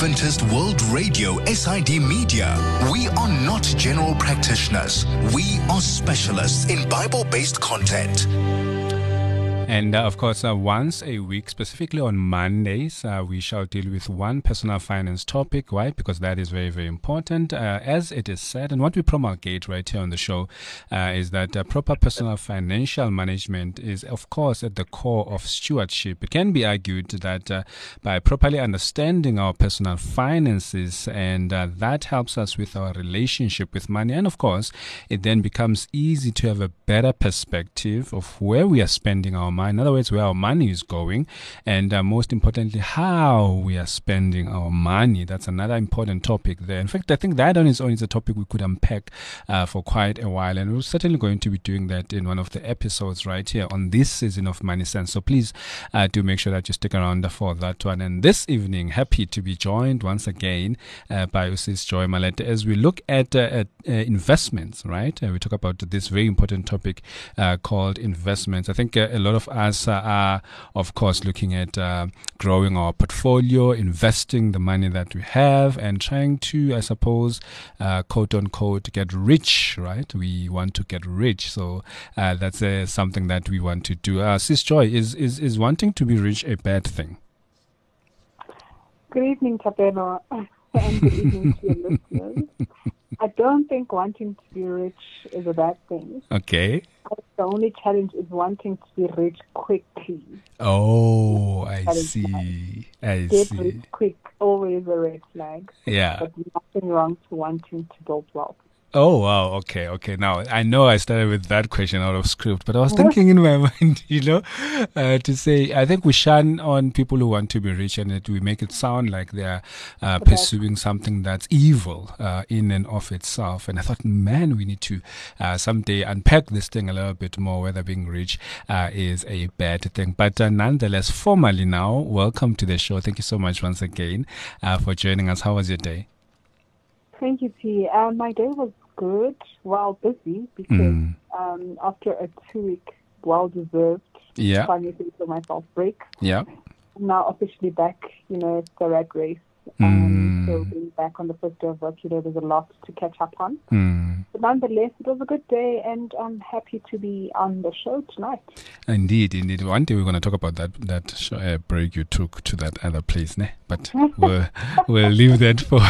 Adventist World Radio, SID Media. We are not general practitioners. We are specialists in Bible-based content. And of course, once a week, specifically on Mondays, we shall deal with one personal finance topic. Why? Because that is very, very important. As it is said, and what we promulgate right here on the show is that proper personal financial management is, of course, at the core of stewardship. It can be argued that by properly understanding our personal finances, and that helps us with our relationship with money. And of course, it then becomes easy to have a better perspective of where we are spending our money. In other words, where our money is going, and most importantly, how we are spending our money. That's another important topic there. In fact, I think that on its own is a topic we could unpack for quite a while, and we're certainly going to be doing that in one of the episodes right here on this season of Money Sense. So please do make sure that you stick around for that one. And this evening, happy to be joined once again by Sis Joy Malete as we look at investments, right? We talk about this very important topic called investments. I think a lot of us are, of course, looking at growing our portfolio, investing the money that we have, and trying to, I suppose, quote unquote, get rich, right? We want to get rich. So that's something that we want to do. Sis Joy, is wanting to be rich a bad thing? Good evening, Tapeno, and good evening to your listeners. I don't think wanting to be rich is a bad thing. Okay. The only challenge is wanting to be rich quickly. Oh, I see. Get rich quick, always a red flag. Yeah. But nothing wrong to wanting to build wealth. Oh, wow. Okay. Now, I know I started with that question out of script, but I was thinking in my mind, to say, I think we shun on people who want to be rich, and we make it sound like they're pursuing something that's evil in and of itself. And I thought, man, we need to someday unpack this thing a little bit more, whether being rich is a bad thing. But nonetheless, formally now, welcome to the show. Thank you so much once again for joining us. How was your day? Thank you, T. My day was good, busy, because after a 2-week, well-deserved financial for myself break, I'm now officially back, it's the red race. So being back on the first day of work, there's a lot to catch up on. But nonetheless, it was a good day, and I'm happy to be on the show tonight. Indeed. One day we're going to talk about that break you took to that other place, ne? But we'll leave that for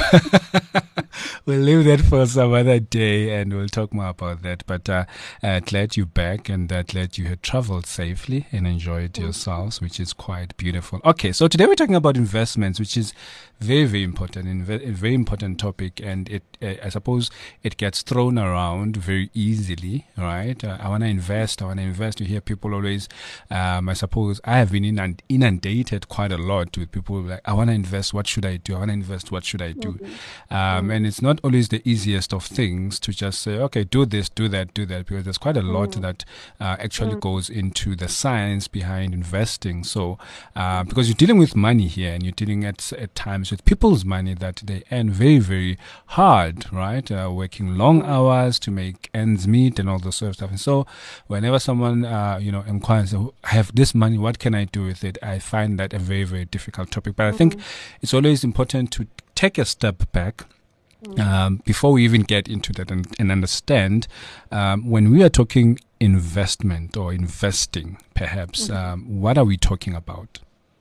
some other day, and we'll talk more about that. But glad you're back, and glad you had traveled safely and enjoyed yourselves, which is quite beautiful. Okay, so today we're talking about investments, which is very, very important, a very important topic, and it I suppose it gets thrown around very easily, right? I want to invest. You hear people always, I suppose I have been inundated quite a lot with people like, I want to invest, what should I do? I want to invest, what should I do? And it's not always the easiest of things to just say, okay, do this, do that, because there's quite a lot that actually goes into the science behind investing. So, because you're dealing with money here, and you're dealing at times with people's money that they earn very, very hard, right? Working long hours to make ends meet and all those sort of stuff. And so whenever someone, inquires, I have this money, what can I do with it? I find that a very, very difficult topic. But I think it's always important to take a step back before we even get into that and understand when we are talking investment or investing, perhaps, what are we talking about?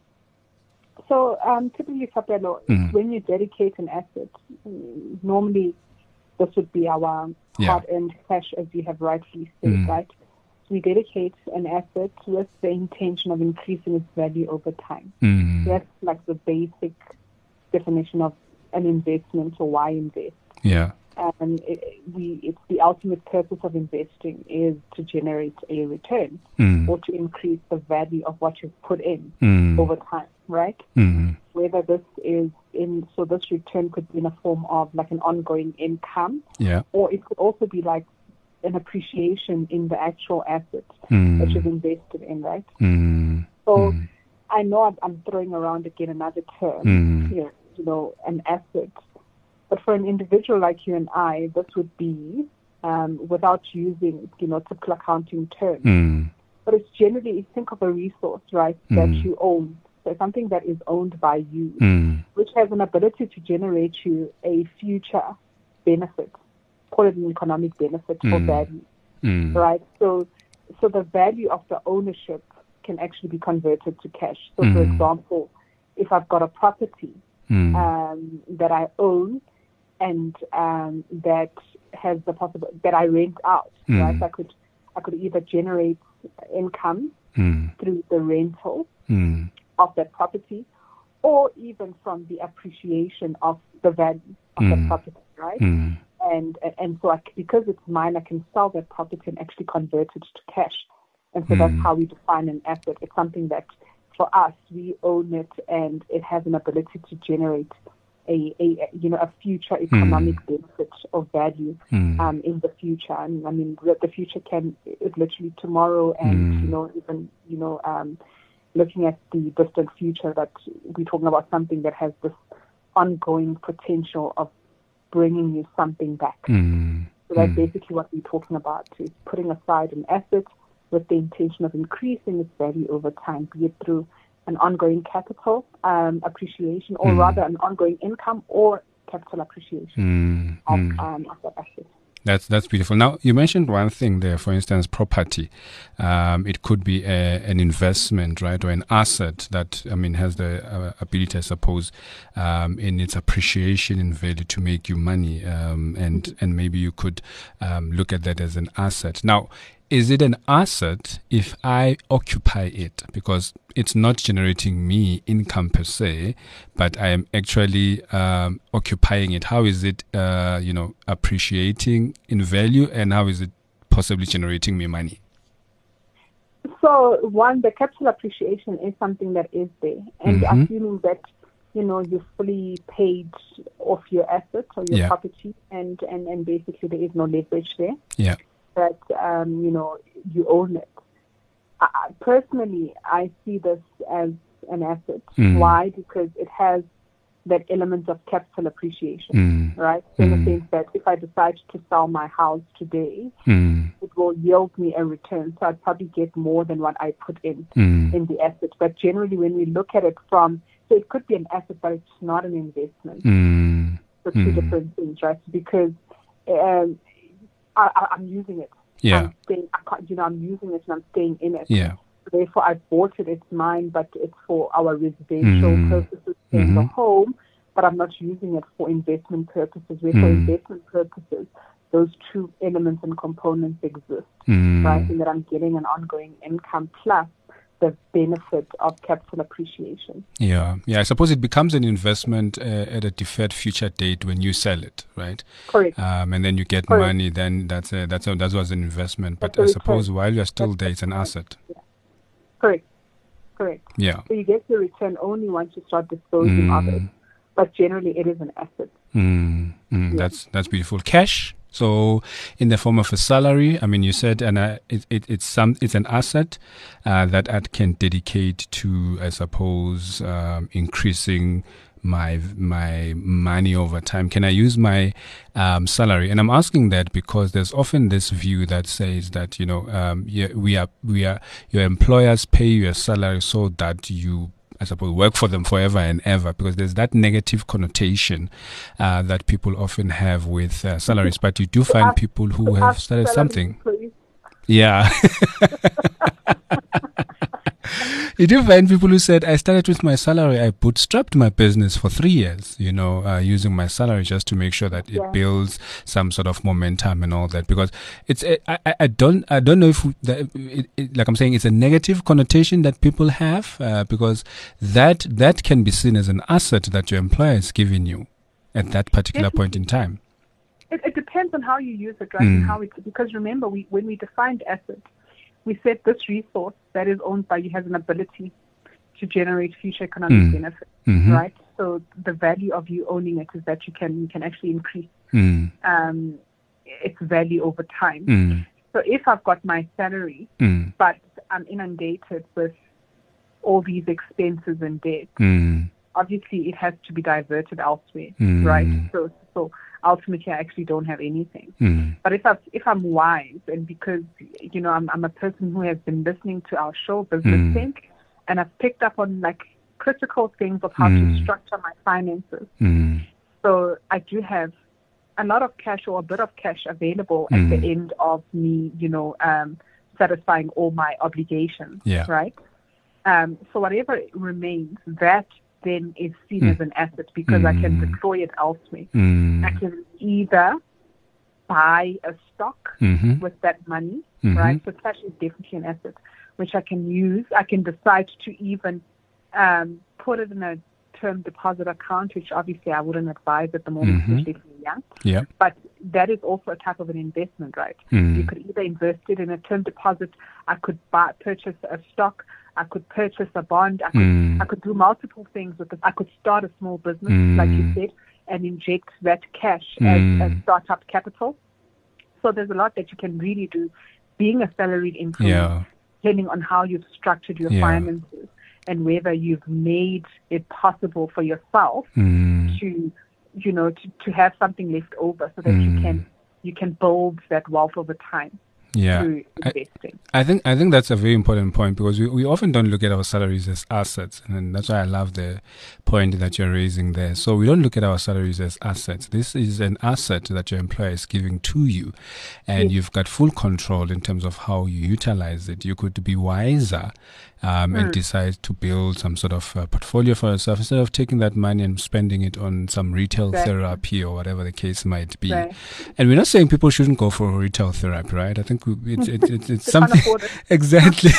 So typically, Sapelo, when you dedicate an asset, normally this would be our hard-earned cash, as you have rightfully said, right? We dedicate an asset with the intention of increasing its value over time. That's like the basic definition of an investment, or why invest. Yeah. And it's the ultimate purpose of investing is to generate a return or to increase the value of what you've put in over time, right? Whether this is this return could be in a form of like an ongoing income, or it could also be like an appreciation in the actual asset that you've invested in, right? So I know I'm throwing around again another term, an asset. But for an individual like you and I, this would be, without using, typical accounting terms. But it's generally, think of a resource, right, that you own so something that is owned by you, which has an ability to generate you a future benefit, call it an economic benefit or value, right? So the value of the ownership can actually be converted to cash. So, for example, if I've got a property that I own and that has the possibility that I rent out, right? I could either generate income through the rental of that property, or even from the appreciation of the value of the property, right? And so because it's mine, I can sell that property and actually convert it to cash. And so that's how we define an asset. It's something that, for us, we own it, and it has an ability to generate a future economic benefit of value in the future. And I mean, the future is literally tomorrow, and looking at the distant future, that we're talking about something that has this ongoing potential of bringing you something back. So that's basically what we're talking about, is putting aside an asset with the intention of increasing its value over time, be it through an ongoing capital appreciation, or rather an ongoing income or capital appreciation of that asset. That's beautiful. Now, you mentioned one thing there, for instance, property. It could be an investment, right, or an asset that, has the ability, I suppose, in its appreciation in value to make you money, and maybe you could look at that as an asset. Now, is it an asset if I occupy it? Because it's not generating me income per se, but I am actually occupying it. How is it, appreciating in value, and how is it possibly generating me money? So, one, the capital appreciation is something that is there, and assuming that you're fully paid off your assets or your property, and basically there is no leverage there. Yeah. That you own it. Personally, I see this as an asset. Why? Because it has that element of capital appreciation, right? So in the sense that if I decide to sell my house today, it will yield me a return. So I'd probably get more than what I put in the asset. But generally, when we look at it so it could be an asset, but it's not an investment. So two different things, right? Because I'm using it. Yeah. I'm using it and I'm staying in it. Yeah. Therefore, I bought it. It's mine, but it's for our residential purposes in the home. But I'm not using it for investment purposes. Where for investment purposes, those two elements and components exist, right? And that I'm getting an ongoing income plus the benefit of capital appreciation. Yeah. I suppose it becomes an investment at a deferred future date when you sell it, right? Correct. And then you get money. Then that was an investment. But I suppose while you're still there, it's an asset. Yeah. Correct. Yeah. So you get the return only once you start disposing of it. But generally, it is an asset. That's beautiful. Cash. So, in the form of a salary, you said, and it's an asset that I can dedicate to, I suppose, increasing my money over time. Can I use my salary? And I'm asking that because there's often this view that says that your employers pay you a salary so that you, I suppose, work for them forever and ever, because there's that negative connotation that people often have with salaries. But you do find people who have started something. Please. Yeah. You do find people who said, I started with my salary, I bootstrapped my business for 3 years, using my salary just to make sure that it builds some sort of momentum and all that. Because it's, I don't know if, like I'm saying, it's a negative connotation that people have, because that can be seen as an asset that your employer is giving you at that particular point in time. It depends on how you use it, right? And because remember, when we defined assets, we said this resource that is owned by you has an ability to generate future economic benefit, right? So the value of you owning it is that you can actually increase its value over time. So if I've got my salary, but I'm inundated with all these expenses and debt, obviously it has to be diverted elsewhere, right? So ultimately I actually don't have anything. But if I'm wise, and because I'm a person who has been listening to our show, Business Think, and I've picked up on critical things of how to structure my finances. So I do have a lot of cash or a bit of cash available at the end of me, satisfying all my obligations, right? So whatever remains, that then is seen as an asset because I can deploy it elsewhere. I can either buy a stock with that money, right? So cash is definitely an asset, which I can use. I can decide to even put it in a term deposit account, which obviously I wouldn't advise at the moment, especially if you're young. Yeah. But that is also a type of an investment, right? You could either invest it in a term deposit. I could purchase a stock. I could purchase a bond. I could do multiple things with it. I could start a small business, like you said, and inject that cash as startup capital. So there's a lot that you can really do being a salaried employee, depending on how you've structured your finances and whether you've made it possible for yourself to have something left over so that you can build that wealth over time. Through investing. I think that's a very important point because we often don't look at our salaries as assets, and that's why I love the point that you're raising there. So we don't look at our salaries as assets. This is an asset that your employer is giving to you, and you've got full control in terms of how you utilize it. You could be wiser and decide to build some sort of portfolio for yourself instead of taking that money and spending it on some retail therapy or whatever the case might be. And we're not saying people shouldn't go for retail therapy, right? I think it's something exactly.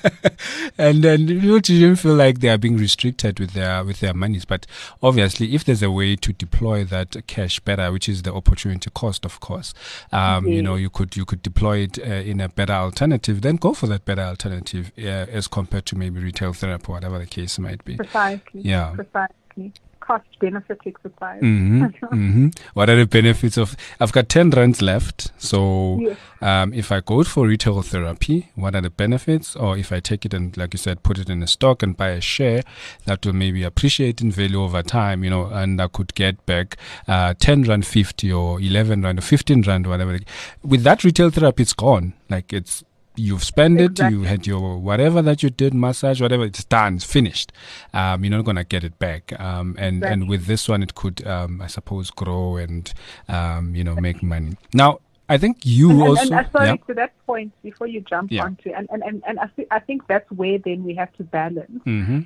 And then people shouldn't feel like they are being restricted with their monies. But obviously, if there's a way to deploy that cash better, which is the opportunity cost, of course, you could deploy it in a better alternative. Then go for that better alternative as compared to maybe retail therapy or whatever the case might be. Precisely. Yeah. Precisely. Cost-benefit exercise. What are the benefits of... I've got 10 rands left. So if I go for retail therapy, what are the benefits? Or if I take it and, like you said, put it in a stock and buy a share, that will maybe appreciate in value over time, and I could get back 10 rand 50 or 11 rand or 15 rand, whatever. With that retail therapy, it's gone. Like you've spent it, you had your whatever that you did, massage, whatever, it's done, it's finished. You're not going to get it back. And with this one, it could, I suppose, grow and, make money. Now, I think you also... Sorry, to that point, before you jump onto, and I think that's where then we have to balance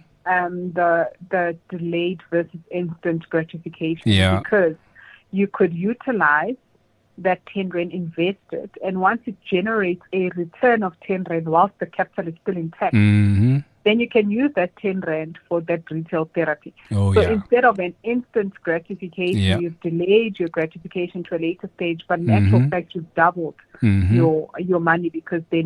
the delayed versus instant gratification. Because you could utilize that 10 rand invested, and once it generates a return of 10 rand whilst the capital is still intact, then you can use that 10 rand for that retail therapy. Instead of an instant gratification, you've delayed your gratification to a later stage, but in actual fact, you've doubled your money because then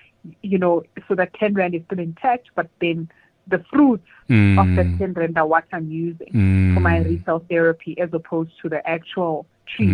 so that 10 rand is still intact, but then the fruits of that 10 rand are what I'm using for my retail therapy as opposed to the actual treat,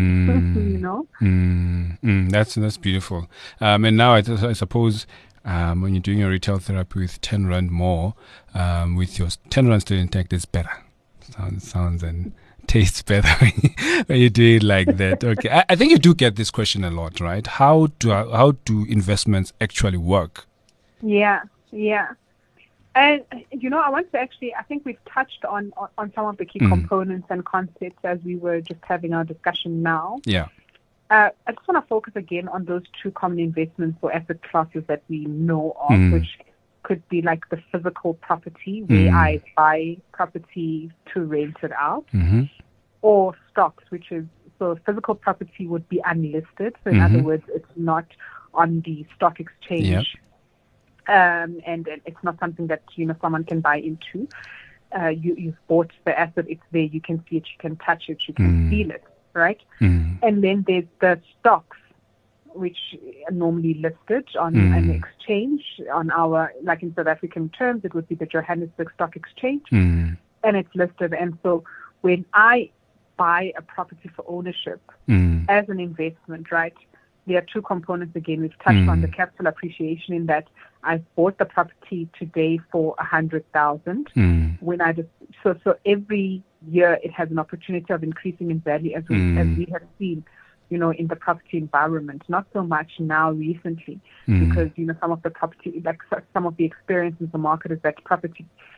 That's beautiful. And now I suppose when you're doing your retail therapy with 10 rand more, with your 10 rand still intact, is better. Sounds and tastes better when you do it like that. Okay, I think you do get this question a lot, right? How do investments actually work? Yeah. And, I want to I think we've touched on some of the key components and concepts as we were just having our discussion now. Yeah. I just want to focus again on those two common investments or asset classes that we know of, which could be like the physical property, where I buy property to rent it out, or stocks, which is, so physical property would be unlisted. So in other words, it's not on the stock exchange. Yep. And it's not something that someone can buy into. You've bought the asset; it's there. You can see it, you can touch it, you can feel it, right? And then there's the stocks, which are normally listed on an exchange. On our, like in South African terms, it would be the Johannesburg Stock Exchange, and it's listed. And so when I buy a property for ownership as an investment, right? There are two components again. We've touched on the capital appreciation in that I bought the property today for 100,000. When so every year it has an opportunity of increasing in value as we have seen, in the property environment. Not so much now recently because some of the property, like some of the experience in the market is that property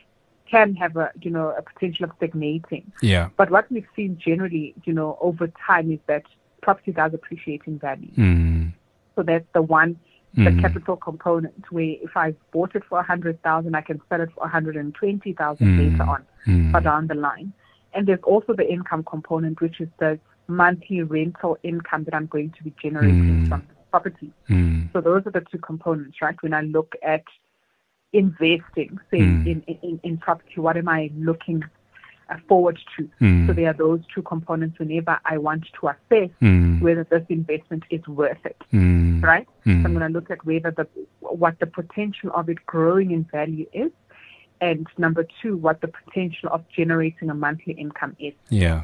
can have a potential of stagnating. Yeah. But what we've seen generally, over time is that property does appreciate in value. So that's the one, the capital component, where if I bought it for 100,000, I can sell it for 120,000 later on, or down the line. And there's also the income component, which is the monthly rental income that I'm going to be generating from the property. So those are the two components, right? When I look at investing, say, in property, what am I looking forward to? So there are those two components whenever I want to assess whether this investment is worth it, right? So I'm going to look at what the potential of it growing in value is, and number two, what the potential of generating a monthly income is.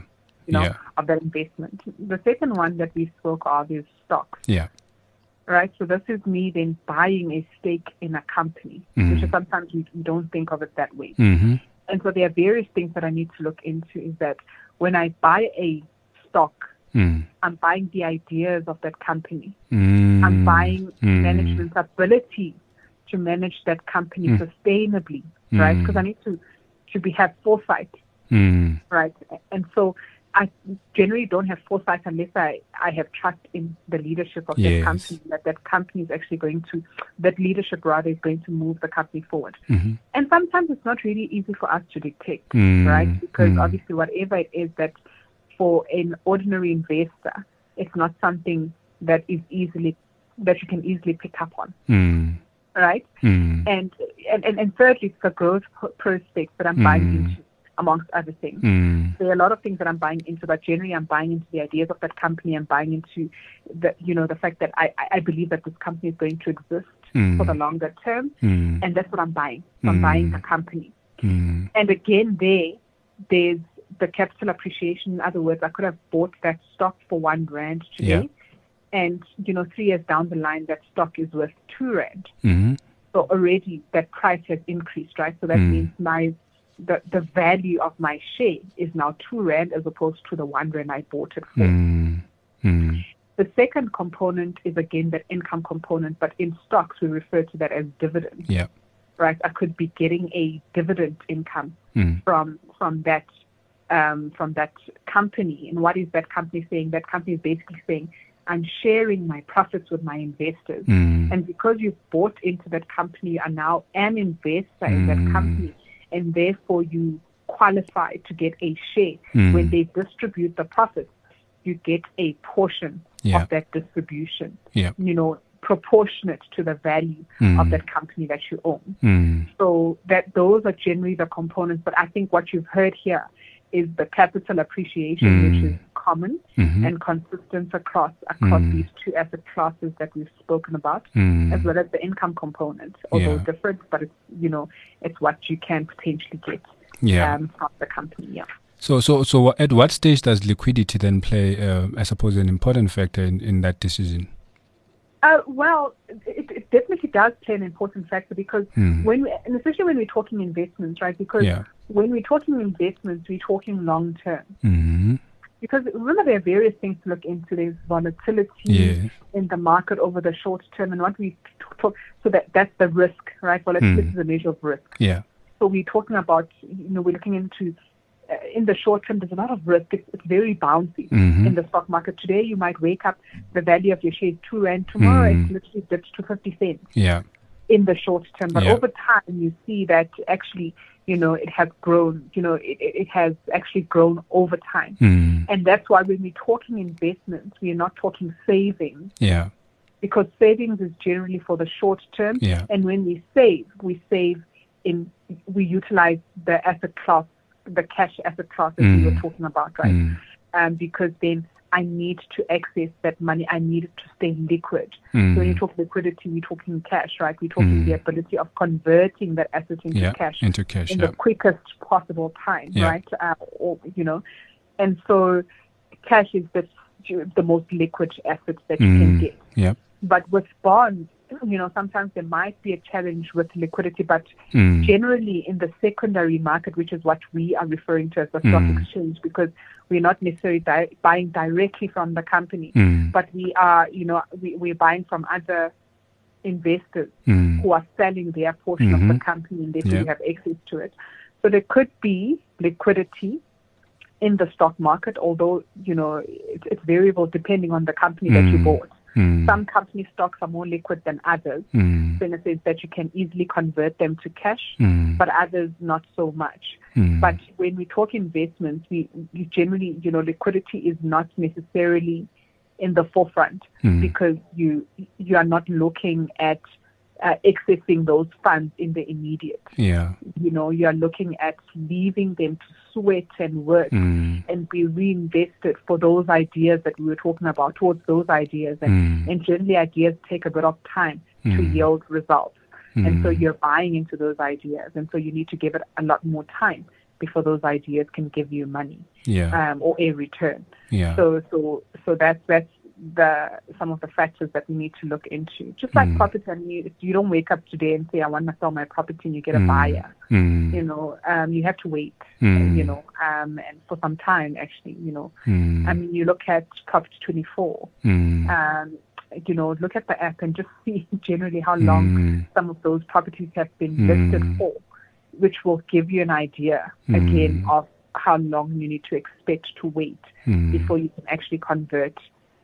Of that investment. The second one that we spoke of is stocks. Right, so this is me then buying a stake in a company, which is sometimes we don't think of it that way. And so there are various things that I need to look into. Is that when I buy a stock, I'm buying the ideas of that company. I'm buying management's ability to manage that company sustainably, right? Because I need to have foresight, right? And so I generally don't have foresight unless I have trust in the leadership of that company, that company is actually that leadership rather is going to move the company forward. And sometimes it's not really easy for us to detect, right? Because obviously whatever it is that for an ordinary investor, it's not something that you can easily pick up on. Right? And thirdly, it's the growth prospects that I'm buying into, amongst other things. There are a lot of things that I'm buying into, but generally I'm buying into the ideas of that company. I'm buying into the fact that I believe that this company is going to exist for the longer term, and that's what I'm buying. So I'm buying the company. And again, there's the capital appreciation. In other words, I could have bought that stock for R1 today, and 3 years down the line, that stock is worth R2. So already that price has increased, right? So that means the value of my share is now R2 as opposed to the R1 I bought it for. The second component is again that income component, but in stocks we refer to that as dividends. Right? I could be getting a dividend income from that company. And what is that company saying? That company is basically saying, I'm sharing my profits with my investors. And because you've bought into that company, you are now an investor in that company, and therefore you qualify to get a share. When they distribute the profits, you get a portion of that distribution, proportionate to the value of that company that you own. So those are generally the components. But I think what you've heard here is the capital appreciation, which is common and consistent across these two asset classes that we've spoken about, as well as the income component, although different, but it's what you can potentially get from the company. So at what stage does liquidity then play, I suppose, an important factor in that decision? Well, it definitely does play an important factor because especially when we're talking investments, right? Because when we're talking investments, we're talking long term. Because remember, there are various things to look into. There's volatility in the market over the short term, and what we talk. So that's the risk, right? Volatility is a measure of risk. So we're talking about, we're looking into. In the short term, there's a lot of risk. It's very bouncy in the stock market. Today, you might wake up, the value of your share is R2. Tomorrow, it literally dips to 50 cents in the short term. But over time, you see that actually, it has grown. It has actually grown over time. And that's why when we're talking investments, we are not talking savings. Because savings is generally for the short term. And when we utilize the asset class, the cash asset class that we were talking about, right? Because then I need to access that money. I need it to stay liquid. So when you talk liquidity, we're talking cash, right? We're talking the ability of converting that asset into cash in the quickest possible time, right? And so cash is the most liquid asset that you can get. But with bonds, sometimes there might be a challenge with liquidity, but generally in the secondary market, which is what we are referring to as the stock exchange, because we're not necessarily buying directly from the company, but we are, we're buying from other investors who are selling their portion of the company, and therefore we have access to it. So there could be liquidity in the stock market, although, it's variable depending on the company that you bought. Some company stocks are more liquid than others, so in a sense that you can easily convert them to cash, but others not so much. But when we talk investments, we generally, liquidity is not necessarily in the forefront because you are not looking at accessing those funds in the immediate. Yeah. You are looking at leaving them to sweat and work and be reinvested for those ideas that we were talking about, towards those ideas. And generally ideas take a bit of time to yield results. And so you're buying into those ideas. And so you need to give it a lot more time before those ideas can give you money or a return. Yeah. So that's some of the factors that we need to look into. Just like property, you don't wake up today and say, I want to sell my property, and you get a buyer. You have to wait, and for some time, actually, you look at Property 24, look at the app and just see generally how long some of those properties have been listed for, which will give you an idea, again, of how long you need to expect to wait before you can actually convert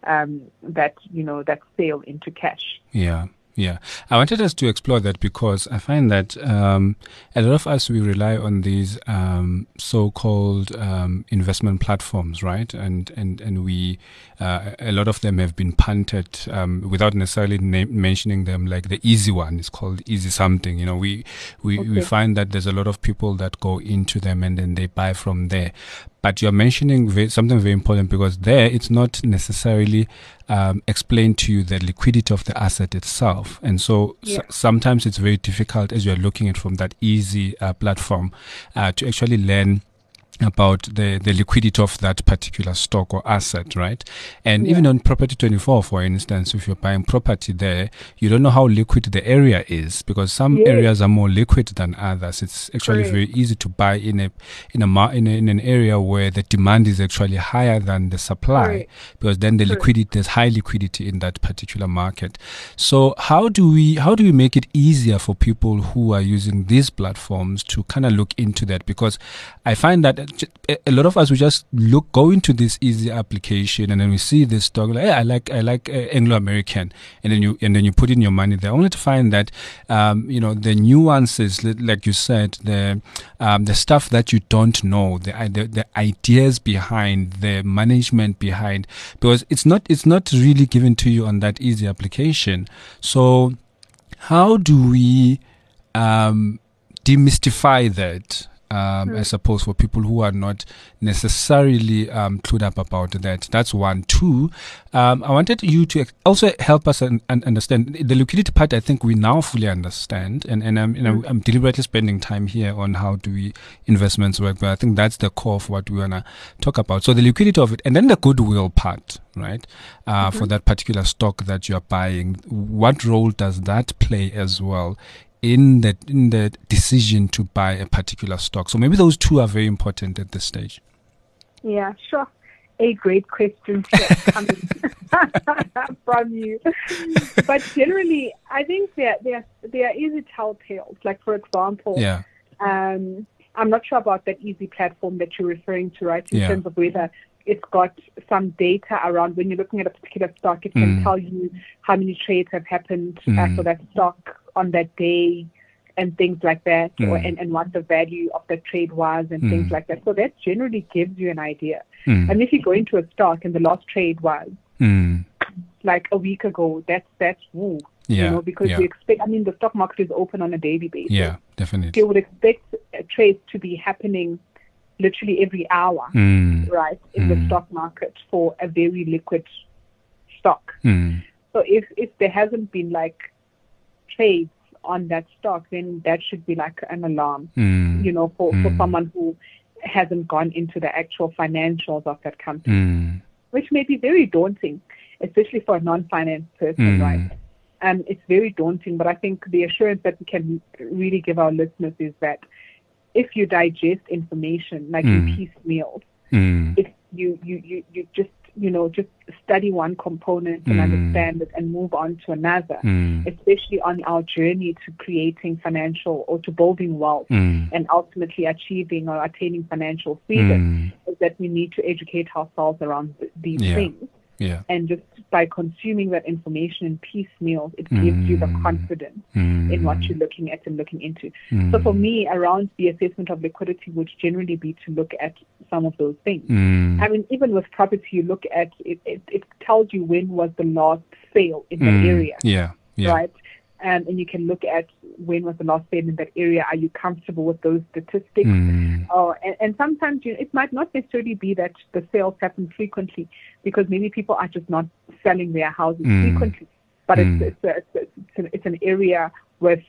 that sale into cash. Yeah. I wanted us to explore that because I find that a lot of us, we rely on these so-called investment platforms, right? And we, a lot of them have been punted without necessarily mentioning them. Like the easy one is called Easy Something. We find that there's a lot of people that go into them and then they buy from there. But you're mentioning something very important, because there it's not necessarily explained to you the liquidity of the asset itself. And so sometimes it's very difficult, as you're looking at from that easy platform, to actually learn about the liquidity of that particular stock or asset, right? And even on Property 24, for instance, if you're buying property there, you don't know how liquid the area is, because some areas are more liquid than others. It's actually very easy to buy in an area where the demand is actually higher than the supply, because then there's high liquidity in that particular market. So how do we make it easier for people who are using these platforms to kind of look into that? Because I find that a lot of us, we just go into this easy application and then we see this stock, like, hey, I like Anglo American, and then you put in your money there, only to find that the nuances, like you said, the stuff that you don't know, the ideas behind, the management behind, because it's not really given to you on that easy application. So how do we demystify that? I suppose, for people who are not necessarily clued up about that. That's one. Two, I wanted you to also help us understand the liquidity part. I think we now fully understand, and I'm deliberately spending time here on how do investments work, but I think that's the core of what we want to talk about. So the liquidity of it, and then the goodwill part, right? For that particular stock that you're buying, what role does that play as well in the decision to buy a particular stock? So maybe those two are very important at this stage. Yeah, sure. A great question coming from you. But generally, I think they are easy telltales. Like, for example, I'm not sure about that easy platform that you're referring to, right? In terms of whether it's got some data around when you're looking at a particular stock, it can tell you how many trades have happened for that stock on that day and things like that, and what the value of the trade was and things like that. So that generally gives you an idea. And if you go into a stock and the last trade was like a week ago, that's woo. Because you expect, the stock market is open on a daily basis. Yeah, definitely. You would expect trades to be happening literally every hour, right, in the stock market for a very liquid stock. So if there hasn't been like trades on that stock, then that should be like an alarm, for someone who hasn't gone into the actual financials of that company, which may be very daunting, especially for a non-finance person, right? It's very daunting, but I think the assurance that we can really give our listeners is that if you digest information like in piecemeal, if you just study one component and understand it and move on to another, especially on our journey to creating financial or to building wealth and ultimately achieving or attaining financial freedom, is that we need to educate ourselves around these things. Yeah. And just by consuming that information in piecemeal, it gives you the confidence in what you're looking at and looking into. So for me, around the assessment of liquidity would generally be to look at some of those things. I mean, even with property, you look at it, it tells you when was the last sale in that area. Yeah. Right? And you can look at when was the last sale in that area. Are you comfortable with those statistics? And sometimes it might not necessarily be that the sales happen frequently, because maybe people are just not selling their houses frequently. But it's an area with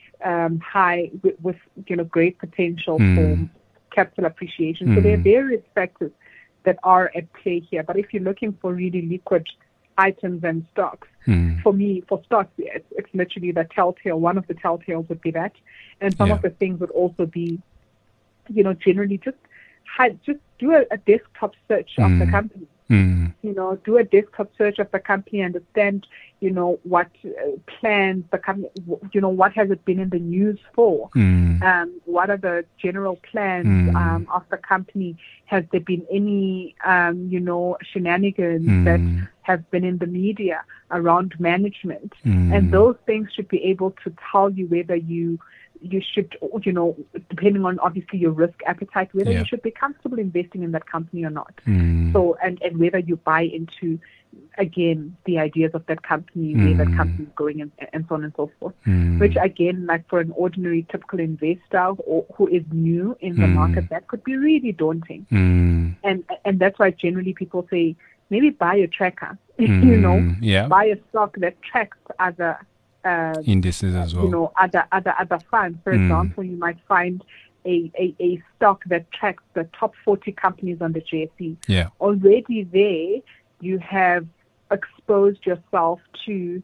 great potential for capital appreciation. So there are various factors that are at play here. But if you're looking for really liquid items and stocks, for me, for stocks, it's literally the telltale. One of the telltales would be that, and some of the things would also be, generally just do a desktop search of the company. Do a desktop search of the company, understand, what plans the company, what has it been in the news for? What are the general plans of the company? Has there been any, shenanigans that have been in the media around management? And those things should be able to tell you whether you should, depending on obviously your risk appetite, whether you should be comfortable investing in that company or not. So, and whether you buy into, again, the ideas of that company, where that company is going, and so on and so forth. Which, again, like for an ordinary typical investor or who is new in the market, that could be really daunting. And that's why generally people say, maybe buy a tracker, buy a stock that tracks other indices as well. Other funds. For example, you might find a stock that tracks the top 40 companies on the JSE. Yeah. Already there, you have exposed yourself to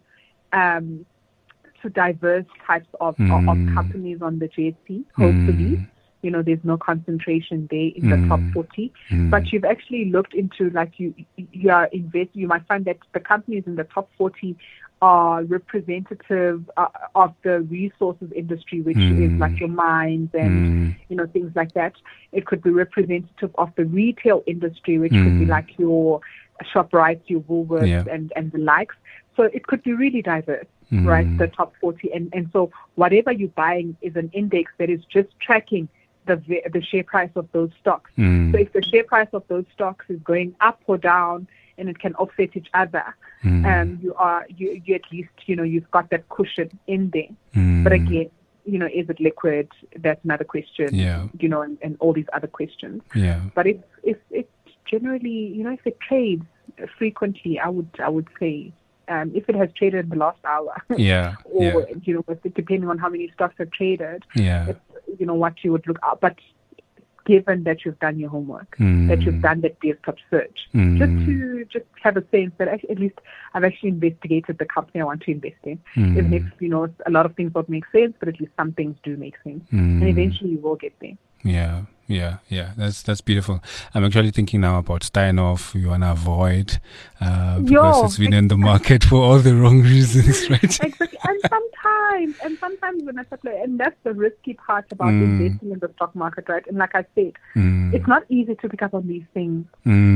diverse types of companies on the JSE, hopefully. There's no concentration there in the top 40, but you've actually looked into, like, you might find that the companies in the top 40 are representative of the resources industry, which is like your mines and, things like that. It could be representative of the retail industry, which could be like your ShopRite, your Woolworths, and the likes. So it could be really diverse, right, the top 40. And so whatever you're buying is an index that is just tracking the share price of those stocks. So if the share price of those stocks is going up or down, and it can offset each other, you at least, you've got that cushion in there. But again, is it liquid? That's another question. And all these other questions. But if it generally, if it trades frequently, I would say, if it has traded in the last hour, or depending on how many stocks have traded, it's, what you would look at. But given that you've done your homework, that you've done that desktop search, just have a sense that at least I've actually investigated the company I want to invest in. Even if, a lot of things don't make sense, but at least some things do make sense. And eventually you will get there. Yeah. That's beautiful. I'm actually thinking now about Steinhoff. You want to avoid because it's been in the market for all the wrong reasons, right? Exactly. And sometimes when I start, and that's the risky part about investing in the stock market, right? And like I said, it's not easy to pick up on these things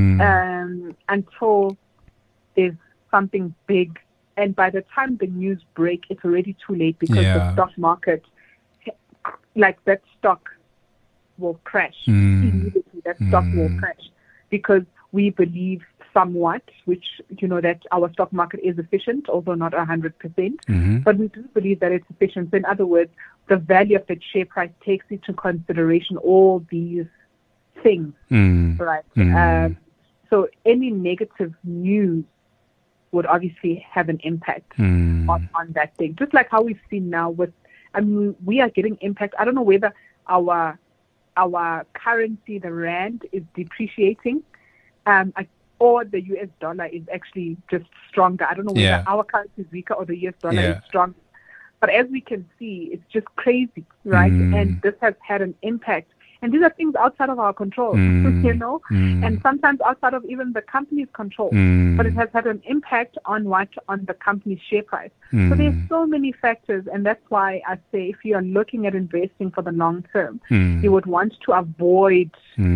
until there's something big. And by the time the news break, it's already too late, because the stock market, like that stock, will crash immediately. That stock will crash, because we believe somewhat, which that our stock market is efficient, although not 100%, but we do believe that it's efficient. So in other words, the value of the share price takes into consideration all these things, right? So any negative news would obviously have an impact on that thing. Just like how we've seen now with, we are getting impact. I don't know whether our currency, the rand, is depreciating, or the US dollar is actually just stronger. I don't know whether our currency is weaker or the US dollar is strong. But as we can see, it's just crazy, right? And this has had an impact. And these are things outside of our control, and sometimes outside of even the company's control. But it has had an impact on the company's share price. So there's so many factors, and that's why I say if you are looking at investing for the long term, you would want to avoid,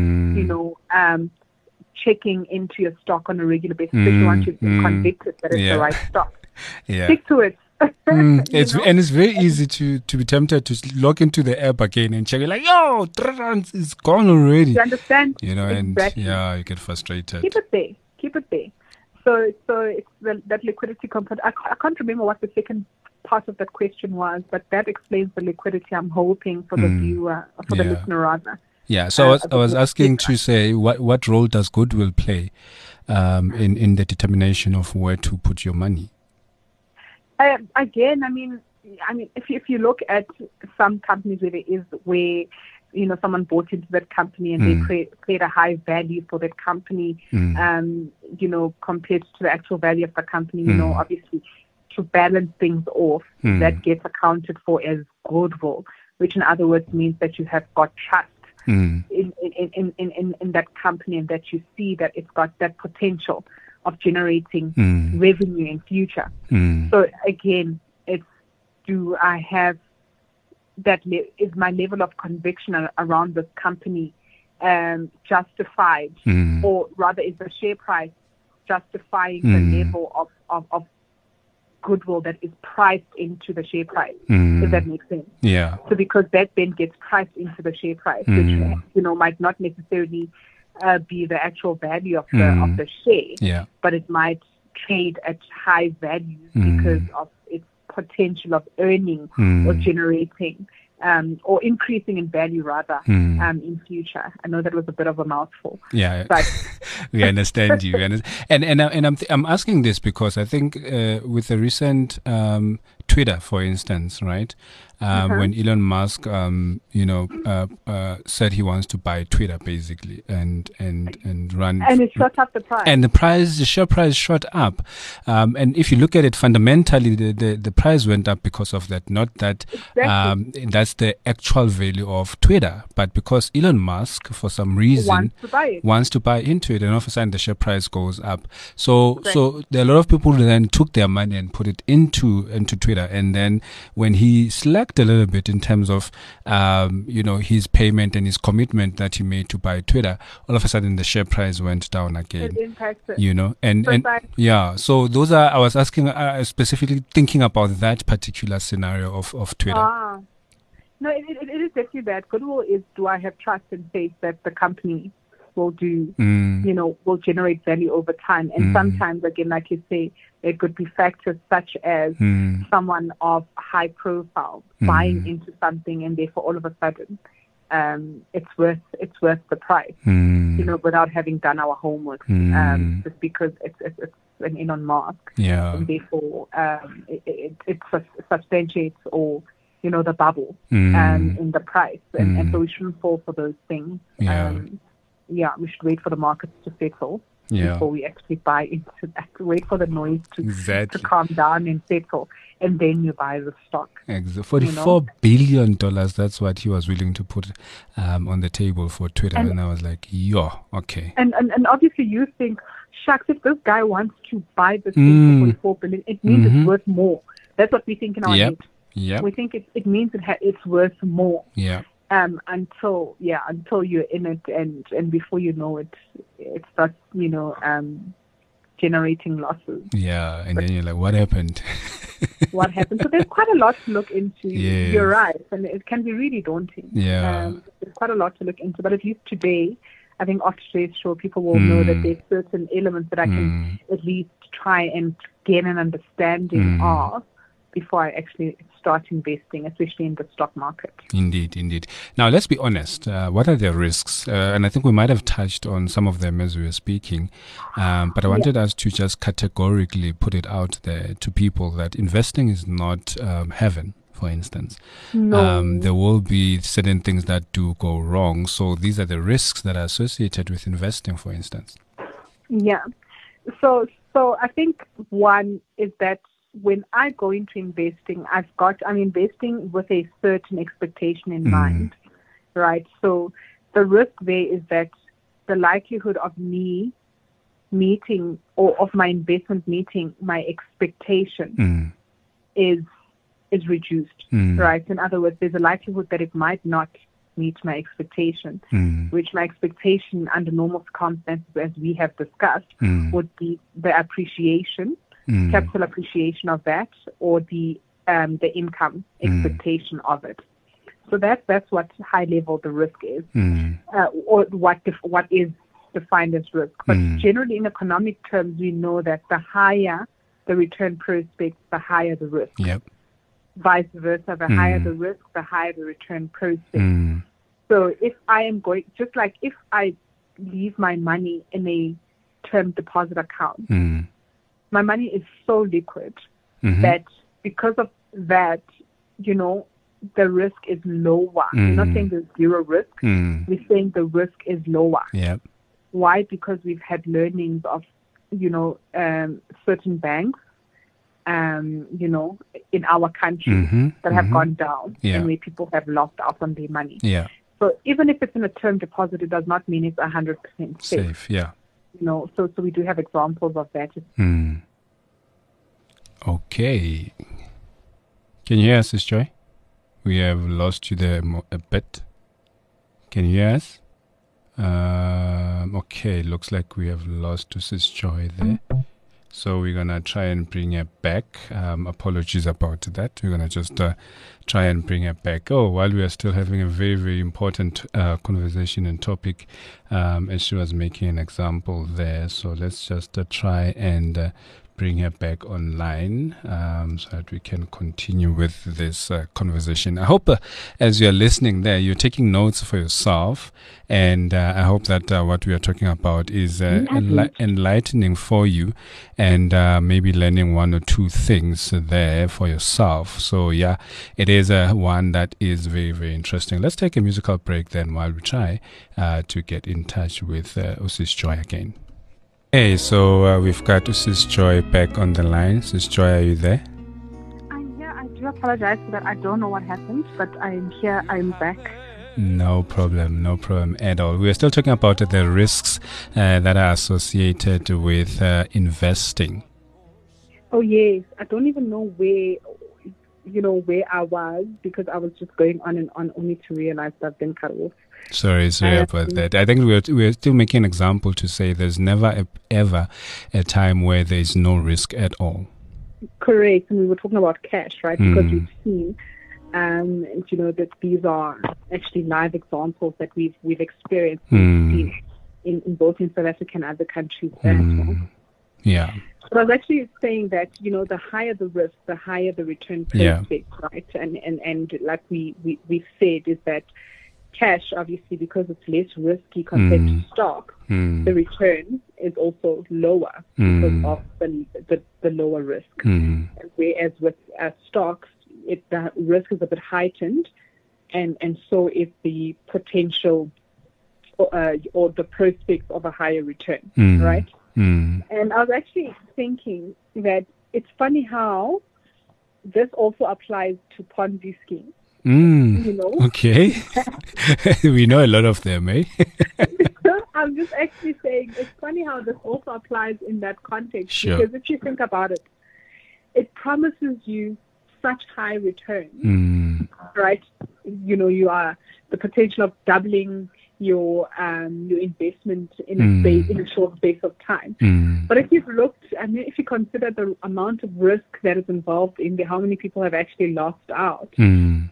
checking into your stock on a regular basis, especially once you've been convicted that it's the right stock. Stick to it. It's very easy to be tempted to log into the app again and check it, like, yo, it's gone already. You understand? Exactly. And you get frustrated. Keep it there. So it's that liquidity component. I can't remember what the second part of that question was, but that explains the liquidity I'm hoping for the viewer, for the listener rather. Yeah, so I was asking to say, what role does goodwill play in the determination of where to put your money? Again, I mean, if you look at some companies where someone bought into that company and they create a high value for that company, compared to the actual value of the company, obviously to balance things off, that gets accounted for as goodwill, which in other words means that you have got trust in that company and that you see that it's got that potential of generating revenue in future. So again, it's, do I have that? Is my level of conviction around this company justified, or rather, is the share price justifying the level of goodwill that is priced into the share price? If that makes sense. Yeah. So because that then gets priced into the share price, which might not necessarily be the actual value of the share, but it might trade at high values because of its potential of earning or generating or increasing in value rather in future. I know that was a bit of a mouthful. Yeah, but we understand you. And I'm asking this because I think with the recent Twitter, for instance, right? When Elon Musk, said he wants to buy Twitter, basically, and run, and it shot up the price, and the share price shot up. And if you look at it fundamentally, the price went up because of that. Not that that's the actual value of Twitter, but because Elon Musk, for some reason, wants to buy into it, and all of a sudden the share price goes up. So there are a lot of people who then took their money and put it into Twitter, and then when he slacked a little bit in terms of his payment and his commitment that he made to buy Twitter, all of a sudden the share price went down again. It impacts it. So those are, I was asking specifically thinking about that particular scenario of Twitter. No, it is definitely that. Goodwill is, do I have trust and faith that the company will do, will generate value over time. And sometimes, again, like you say, it could be factors such as someone of high profile buying into something, and therefore all of a sudden it's worth the price, without having done our homework, just because it's an Elon Musk, and therefore it substantiates or the bubble in the price, and so we shouldn't fall for those things. We should wait for the markets to settle before we actually buy into that. Wait for the noise to calm down and settle, and then you buy the stock. Exactly. $44 billion, that's what he was willing to put on the table for Twitter. And I was like, okay. And obviously you think, shucks, if this guy wants to buy this thing for $44 billion, it means it's worth more. That's what we think in our head. We think it means it's worth more. Until you're in it, and before you know it, it starts generating losses. And then you're like, what happened? What happened? So there's quite a lot to look into. You're right, and it can be really daunting. There's quite a lot to look into, but at least today, I think after today's show, people will know that there's certain elements that I can at least try and get an understanding of before I actually start investing, especially in the stock market. Indeed. Now, let's be honest. What are the risks? And I think we might have touched on some of them as we were speaking. But I wanted us to just categorically put it out there to people that investing is not heaven, for instance. No. There will be certain things that do go wrong. So these are the risks that are associated with investing, for instance. Yeah. So I think one is that when I go into investing, I'm investing with a certain expectation in mind, right? So the risk there is that the likelihood of me meeting or of my investment meeting my expectation is reduced, right? In other words, there's a likelihood that it might not meet my expectation, which my expectation under normal circumstances, as we have discussed, would be the appreciation, capital appreciation of that, or the income expectation of it. So that's what high level the risk is, or what is defined as risk. But generally, in economic terms, we know that the higher the return prospects, the higher the risk. Yep. Vice versa, the higher the risk, the higher the return prospects. So if I am going, just like if I leave my money in a term deposit account, my money is so liquid that because of that, the risk is lower. We're not saying there's zero risk. We're saying the risk is lower. Yep. Why? Because we've had learnings of, certain banks, in our country that have gone down and where people have lost out on their money. Yeah. So even if it's in a term deposit, it does not mean it's 100% safe. Yeah. So we do have examples of that. Okay. Can you hear us, Sis Joy? We have lost you there a bit. Can you hear us? Okay, looks like we have lost Sis Joy there. So we're going to try and bring her back. Apologies about that. We're going to just try and bring her back. While we are still having a very, very important conversation and topic, as she was making an example there. So let's just try and bring her back online so that we can continue with this conversation. I hope as you're listening there, you're taking notes for yourself, and I hope that what we are talking about is enlightening for you, and maybe learning one or two things there for yourself. So yeah, it is one that is very, very interesting. Let's take a musical break then while we try to get in touch with Sis Joy again. Hey, so we've got Sis Joy back on the line. Sis Joy, are you there? I'm here. I do apologize for that. I don't know what happened, but I'm here. I'm back. No problem at all. We're still talking about the risks that are associated with investing. Oh, yes. I don't even know where I was, because I was just going on and on only to realize that I've been cut off. Sorry about that. I think we're still making an example to say there's never ever a time where there is no risk at all. Correct. And we were talking about cash, right? Because we've seen, that these are actually live examples that we've experienced in both in South Africa and other countries as well. Yeah. But I was actually saying that, the higher the risk, the higher the return prospect, right? And like we said, is that cash, obviously, because it's less risky compared to stock, the return is also lower because of the lower risk. Whereas with stocks, the risk is a bit heightened, and so is the potential or the prospects of a higher return, right? And I was actually thinking that it's funny how this also applies to Ponzi schemes. Okay. We know a lot of them, eh? I'm just actually saying it's funny how this also applies in that context. Sure. Because if you think about it, it promises you such high returns, right? You are the potential of doubling your investment in a short space of time. But if you've looked, if you consider the amount of risk that is involved in how many people have actually lost out, on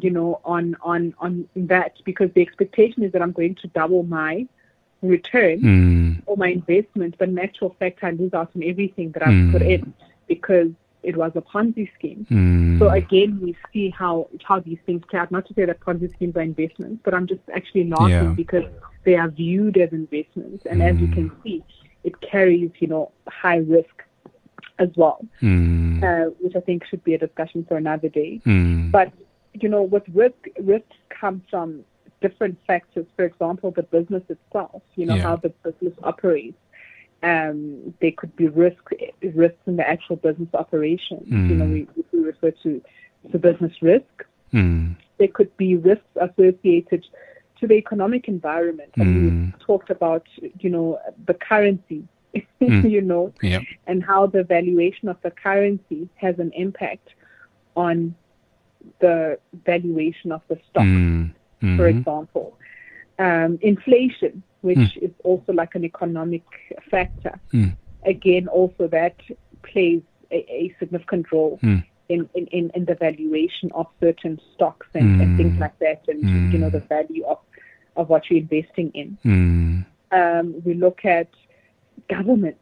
that, because the expectation is that I'm going to double my return or my investment, but in actual fact I lose out on everything that I've put in because it was a Ponzi scheme. So again, we see how these things play out. Not to say that Ponzi schemes are investments, but I'm just actually laughing because they are viewed as investments. And as you can see, it carries, high risk as well, which I think should be a discussion for another day. But, with risk comes from different factors. For example, the business itself, how the business operates. There could be risks in the actual business operations. We refer to business risk. There could be risks associated to the economic environment. And we talked about, the currency, and how the valuation of the currency has an impact on the valuation of the stock, for example. Inflation, which is also like an economic factor. Again, also that plays a significant role in the valuation of certain stocks and things like that, and the value of what you're investing in. We look at government,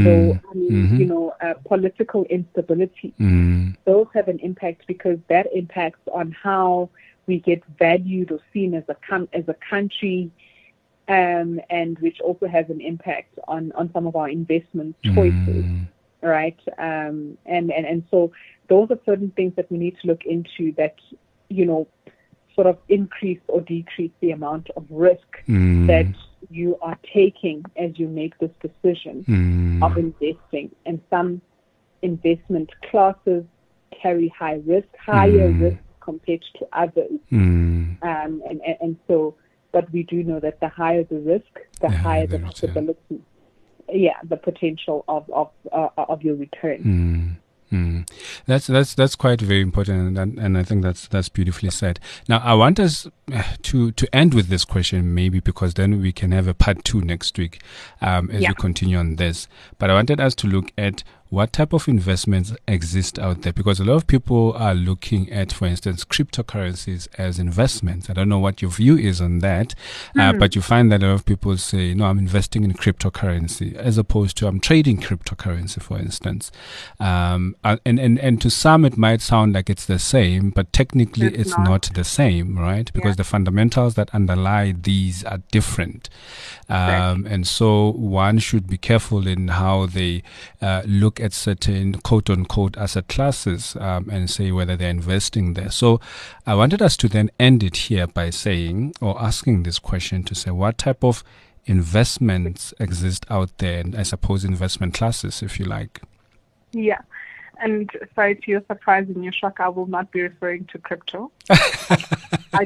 political instability. Those have an impact because that impacts on how we get valued or seen as a country, and which also has an impact on some of our investment choices, right? And so those are certain things that we need to look into that, sort of increase or decrease the amount of risk that you are taking as you make this decision of investing. And some investment classes carry higher risk compared to others. And so, but we do know that the higher the risk, the higher the possibility, the potential of your return. That's quite very important, and I think that's beautifully said. Now, I want us to end with this question, maybe because then we can have a part 2 next week as we continue on this. But I wanted us to look at what type of investments exist out there, because a lot of people are looking at, for instance, cryptocurrencies as investments. I don't know what your view is on that, but you find that a lot of people say, no, I'm investing in cryptocurrency, as opposed to I'm trading cryptocurrency, for instance. And to some, it might sound like it's the same, but technically it's not the same, right? Because the fundamentals that underlie these are different. And so one should be careful in how they look at certain quote-unquote asset classes and say whether they're investing there. So I wanted us to then end it here by saying, or asking this question to say, what type of investments exist out there? And I suppose investment classes, if you like. Yeah. And sorry, to your surprise and your shock, I will not be referring to crypto. I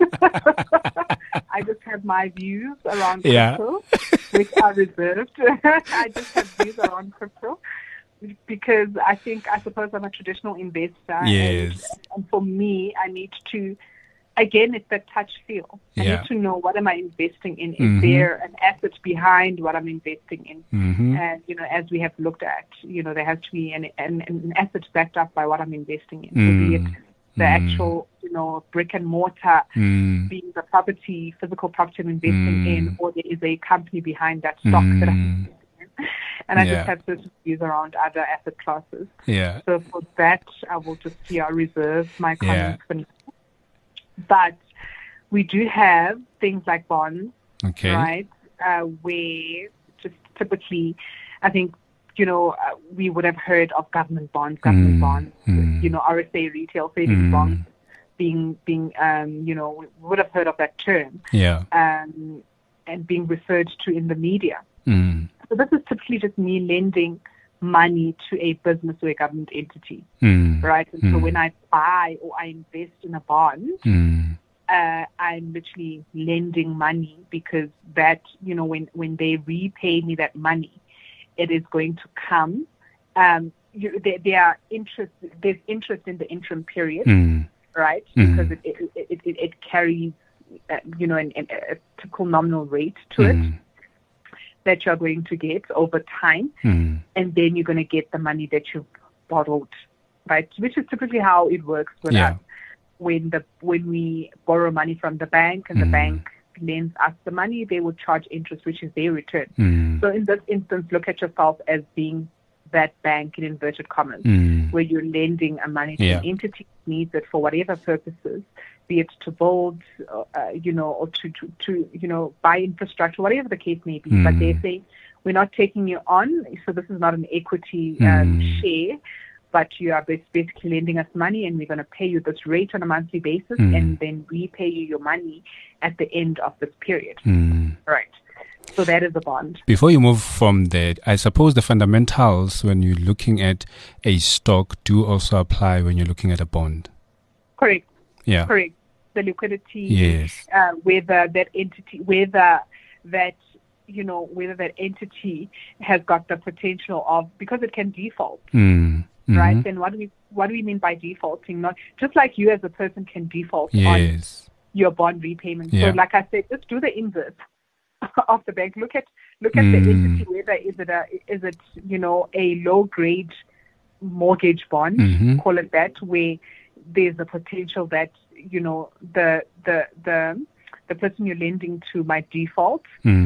just have my views around crypto, which are reserved. I just have views around crypto because I suppose I'm a traditional investor. Yes. And for me, I need to, again, it's that touch feel. I need to know, what am I investing in? Is there an asset behind what I'm investing in? And, as we have looked at, there has to be an asset backed up by what I'm investing in. So be it the actual, brick and mortar being the physical property I'm investing in, or there is a company behind that stock that I'm investing in. And I just have certain views around other asset classes. Yeah. So for that, I will just reserve my comments for now. But we do have things like bonds, right? Where just typically, I think, we would have heard of government bonds, RSA retail savings bonds being we would have heard of that term. And being referred to in the media. So this is typically just me lending money to a business or a government entity, right? And so when I buy or I invest in a bond, I'm literally lending money because that, when they repay me that money, it is going to come. There's interest in the interim period, right? Because it carries, a typical nominal rate to it that you're going to get over time, and then you're going to get the money that you've borrowed, right? Which is typically how it works with us. When we borrow money from the bank and the bank lends us the money, they would charge interest, which is their return. So in this instance, look at yourself as being that bank in inverted commas, where you're lending a money to an entity that needs it for whatever purposes, be it to build, or to buy infrastructure, whatever the case may be. But they say, we're not taking you on, so this is not an equity share, but you are basically lending us money, and we're going to pay you this rate on a monthly basis, and then repay you your money at the end of this period. Right. So that is a bond. Before you move from there, I suppose the fundamentals when you're looking at a stock do also apply when you're looking at a bond. Correct. Yeah. Correct. the liquidity, yes, whether that entity has got the potential of, because it can default, right? And what do we mean by defaulting? Not just like you as a person can default on your bond repayment. So, like I said, just do the inverse of the bank. Look at the entity. Whether is it a low grade mortgage bond, call it that, where there's a potential that the person you're lending to might default,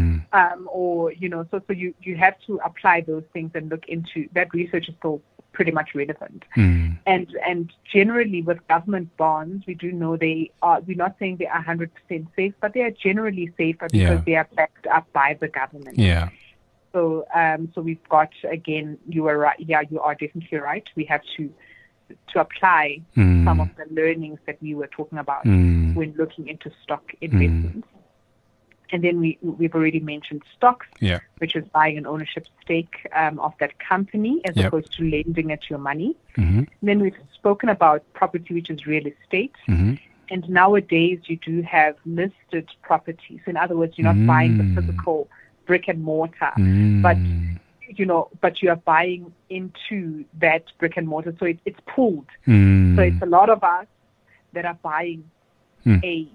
or so you have to apply those things and look into that. Research is still pretty much relevant, and generally with government bonds, we do know they are. We're not saying they are 100% safe, but they are generally safer because they are backed up by the government. Yeah. So we've got, again, you are right. Yeah, you are definitely right. We have to apply some of the learnings that we were talking about when looking into stock investments. And then we've already mentioned stocks, which is buying an ownership stake of that company as opposed to lending it your money. Then we've spoken about property, which is real estate. And nowadays you do have listed properties. In other words, you're not buying the physical brick and mortar, but you are buying into that brick and mortar. So it's pooled. So it's a lot of us that are buying a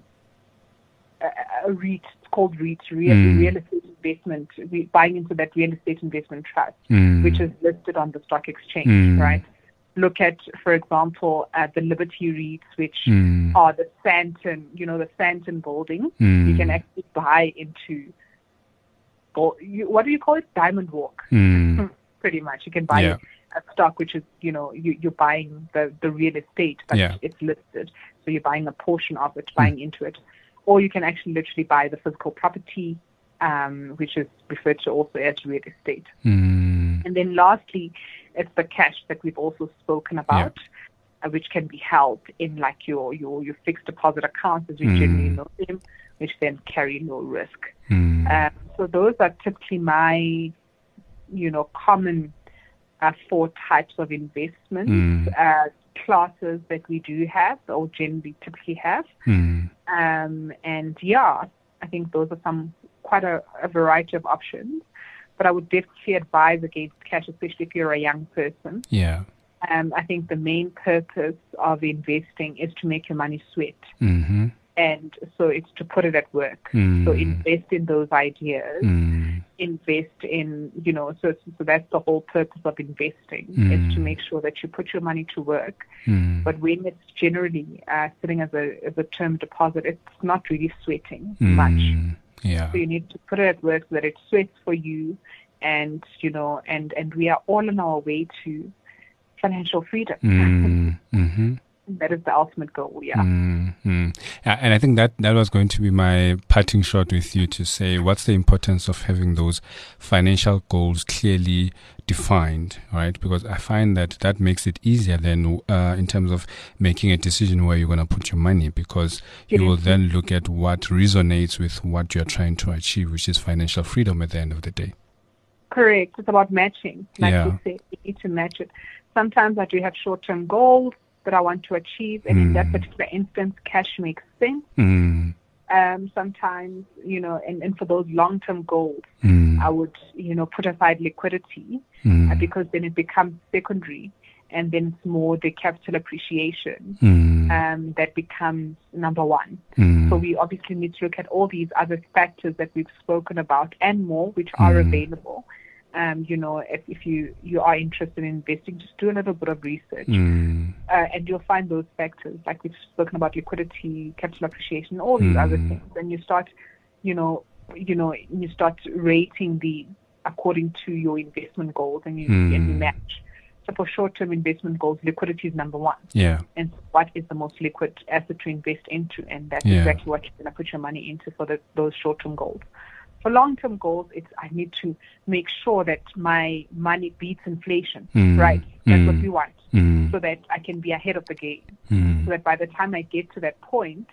REIT, it's called REIT, real estate investment. We're buying into that real estate investment trust, which is listed on the stock exchange, right? Look at, for example, the Liberty REITs, which are the Sandton, the Sandton building. You can actually buy into, what do you call it? Diamond Walk. Pretty much. You can buy a stock, which is, you're buying the real estate, but it's listed. So you're buying a portion of it, buying into it. Or you can actually literally buy the physical property, which is referred to also as real estate. And then lastly, it's the cash that we've also spoken about, which can be held in like your fixed deposit accounts, as we generally know them, which then carry no risk. So those are typically my, common 4 types of investments, classes that we do have or generally typically have. And I think those are quite a variety of options. But I would definitely advise against cash, especially if you're a young person. I think the main purpose of investing is to make your money sweat. And so it's to put it at work. So invest in those ideas. Invest in, so that's the whole purpose of investing, is to make sure that you put your money to work. But when it's generally sitting as a term deposit, it's not really sweating much. So you need to put it at work so that it sweats for you, and and we are all on our way to financial freedom. That is the ultimate goal, And I think that was going to be my parting shot with you, to say what's the importance of having those financial goals clearly defined, right? Because I find that makes it easier then in terms of making a decision where you're going to put your money, because you will then look at what resonates with what you're trying to achieve, which is financial freedom at the end of the day. Correct. It's about matching. Like you say, you need to match it. Sometimes I do have short-term goals that I want to achieve, and in that particular instance, cash makes sense. Sometimes, and for those long-term goals, I would, put aside liquidity because then it becomes secondary, and then it's more the capital appreciation that becomes number one. So we obviously need to look at all these other factors that we've spoken about and more, which are available. If you are interested in investing, just do a little bit of research, and you'll find those factors, like we've spoken about, liquidity, capital appreciation, all these other things. And you start, you start rating these according to your investment goals, and you match. So for short-term investment goals, liquidity is number one. And what is the most liquid asset to invest into? And that's exactly what you're going to put your money into for those short-term goals. For long-term goals, I need to make sure that my money beats inflation, right? That's what we want, so that I can be ahead of the game. So that by the time I get to that point,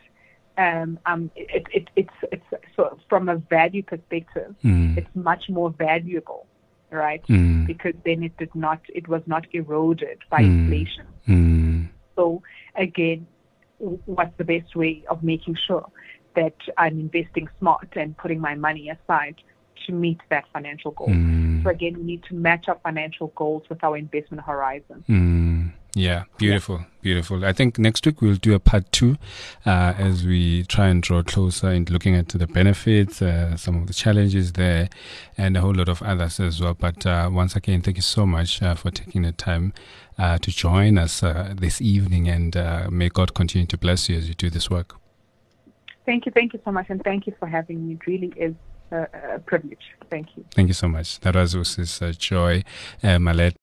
it's so from a value perspective, it's much more valuable, right? Because then it was not eroded by inflation. So again, what's the best way of making sure that I'm investing smart and putting my money aside to meet that financial goal. So again, we need to match our financial goals with our investment horizon. Yeah, beautiful. I think next week we'll do a part 2 as we try and draw closer in looking at the benefits, some of the challenges there, and a whole lot of others as well. But once again, thank you so much for taking the time to join us this evening, and may God continue to bless you as you do this work. Thank you so much, and thank you for having me. It really is a privilege. Thank you. Thank you so much. That was Usisi Joy Malet.